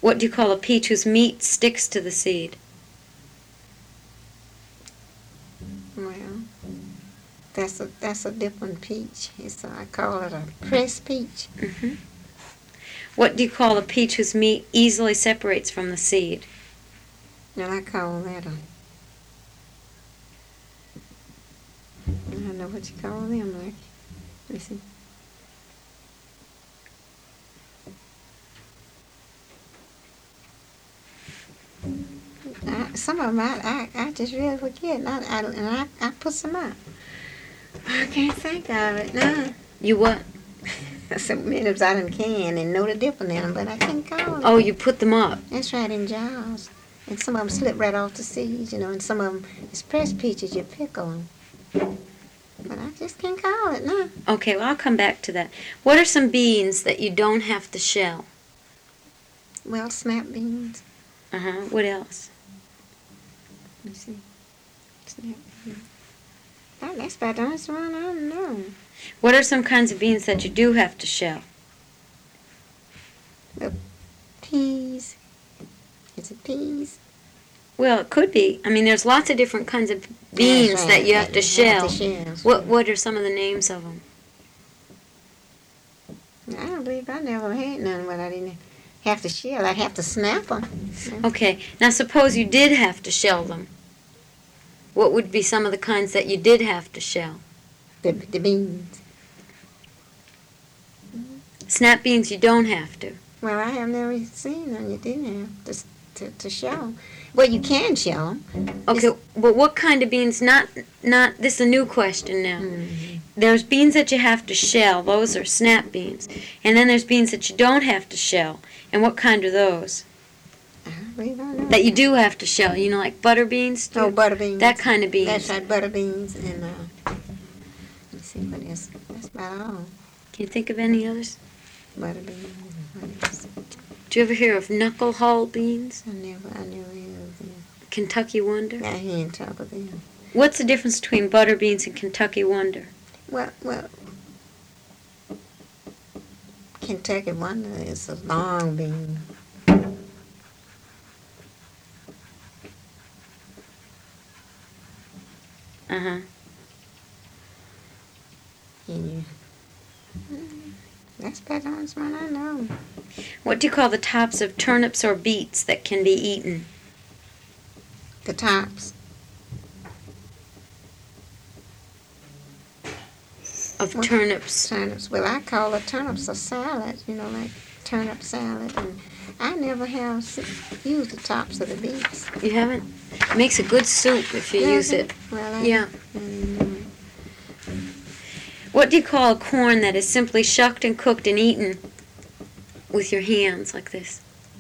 What do you call a peach whose meat sticks to the seed? Well, that's a different peach. I call it a pressed peach. Mm-hmm. What do you call a peach whose meat easily separates from the seed? And I call that I don't know what you call them, like. Let me see. Some of them I just really forget, and I put some out. I can't think of it, no. You what? Some minutes I done can and know the difference in them, but I can't call it. Oh, you put them up. That's right, in jars. And some of them slip right off the seeds, and some of them is pressed peaches, you pickle them. But I just can't call it, no. Okay, well, I'll come back to that. What are some beans that you don't have to shell? Well, snap beans. Uh-huh. What else? Let me see. Snap beans. Oh, that's about the only one I don't know. What are some kinds of beans that you do have to shell? Well, peas. Is it peas? Well, it could be. I mean, there's lots of different kinds of beans right. that you have to shell. Shell. What are some of the names of them? I don't believe I never had none when I didn't have to shell. I'd have to snap them. Okay. Now, suppose you did have to shell them. What would be some of the kinds that you did have to shell? The beans. Snap beans you don't have to. Well, I have never seen one you didn't have to shell. Well, you can shell them. Okay, but what kind of beans? Not. This is a new question now. Mm-hmm. There's beans that you have to shell. Those are snap beans. And then there's beans that you don't have to shell. And what kind are those? I believe I know. That you do have to shell. You know, like butter beans? Oh, butter beans. That kind of beans. That's right, butter beans. And let's see what else. That's about all. Can you think of any others? Butter beans. What else? Do you ever hear of knuckle hull beans? I never heard of them. Kentucky Wonder? I hear talk of them. What's the difference between butter beans and Kentucky Wonder? Well, Kentucky Wonder is a long bean. Uh-huh. And that's about the only one I know. What do you call the tops of turnips or beets that can be eaten? The tops. Of turnips. Turnips. Well, I call the turnips a salad, like turnip salad. And I never have used the tops of the beets. You haven't? It makes a good soup if you use it. Well, yeah. What do you call a corn that is simply shucked and cooked and eaten with your hands like this?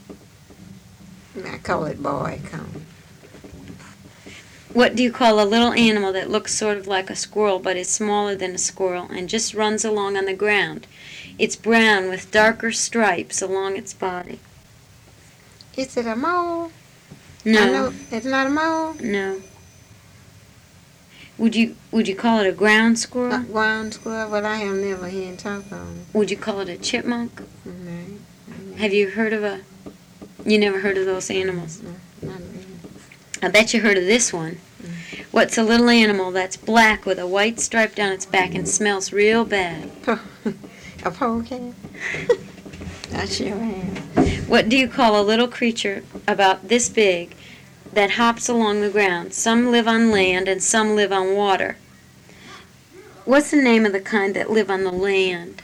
I call it boy corn. What do you call a little animal that looks sort of like a squirrel but is smaller than a squirrel and just runs along on the ground? It's brown with darker stripes along its body. Is it a mole? No. It's not a mole? No. Would you call it a ground squirrel? A ground squirrel? Well, I have never heard talk on it. Would you call it a chipmunk? No. Have you heard of you never heard of those animals? No, not really. I bet you heard of this one. What's a little animal that's black with a white stripe down its back and smells real bad? A polecat? I sure have. What do you call a little creature about this big that hops along the ground? Some live on land and some live on water. What's the name of the kind that live on the land?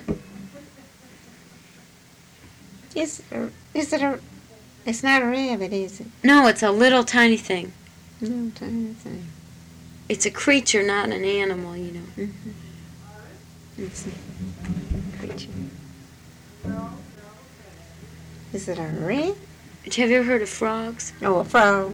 It's not a rabbit, is it? No, it's a little tiny thing. No, tiny thing. It's a creature, not an animal, Mm-hmm. It's a creature. Is it a rat? Have you ever heard of frogs? Oh, a frog.